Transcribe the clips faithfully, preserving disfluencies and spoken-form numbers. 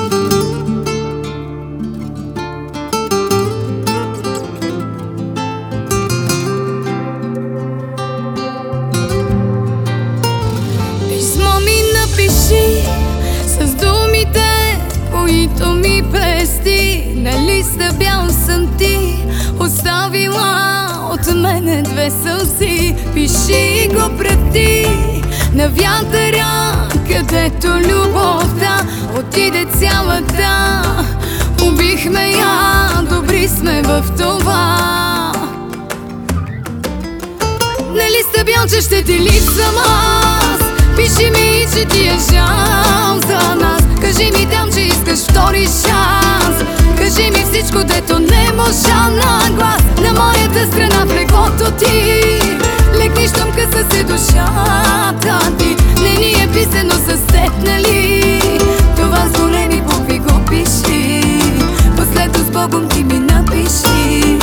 Писмо ми напиши с думите, които ми пести. На листа бял съм ти оставила от мене две сълзи. Пиши го прати на вятъра, където любовта отиде цялата. Убихме я, добри сме в това. На листа бял, че ще ти липсвам аз. Пиши ми, че ти е жал за нас. Кажи ми там, че искаш втори шанс. Кажи ми всичко, дето не можа на глас. На моята страна в леглото ти легни, щом къса се душата ти. Не ни е писано с теб, нали? Това с големи букви го пиши. Последно с Богом ти ми напиши.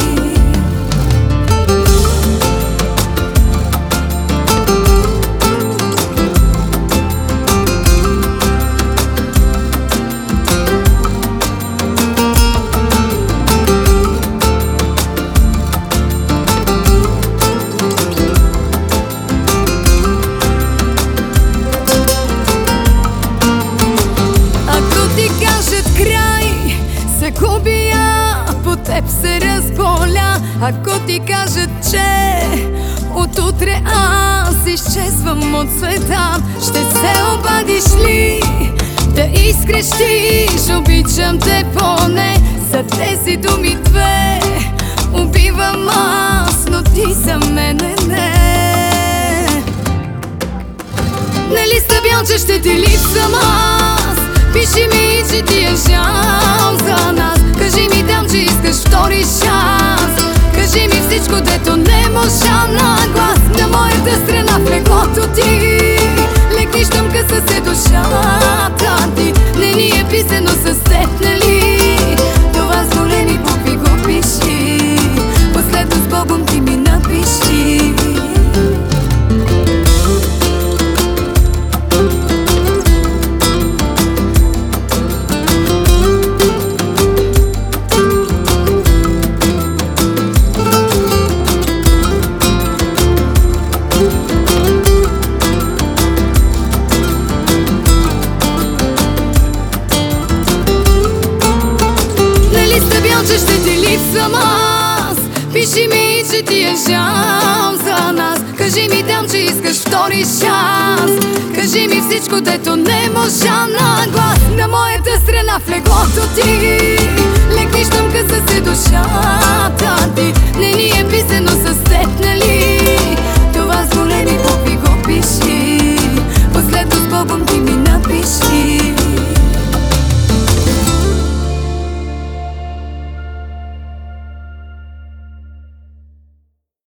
По теб се разболя. Ако ти кажат, че отутре аз изчезвам от света, ще се обадиш ли да изкрещиш обичам те поне? За тези думи две убивам аз, но ти за мене не. На листа бял, че ще ти липсвам аз. Пиши ми, че ти е жал за нас. Кажи ми там, че искаш втори шанс. Кажи ми всичко, дето не можа на глас. На моята страна в леглото ти легни, щом къса се душата ти. Не ни е писано с теб, нали? Това с големи букви го пиши. Последно с Богом ти ми напиши. Че ще ти липсвам аз. Пиши ми, че ти е жал за нас. Кажи ми там, че искаш втори шанс. Кажи ми всичко, дето не можа на глас. На моята страна в леглото ти легни, щом къса се душа.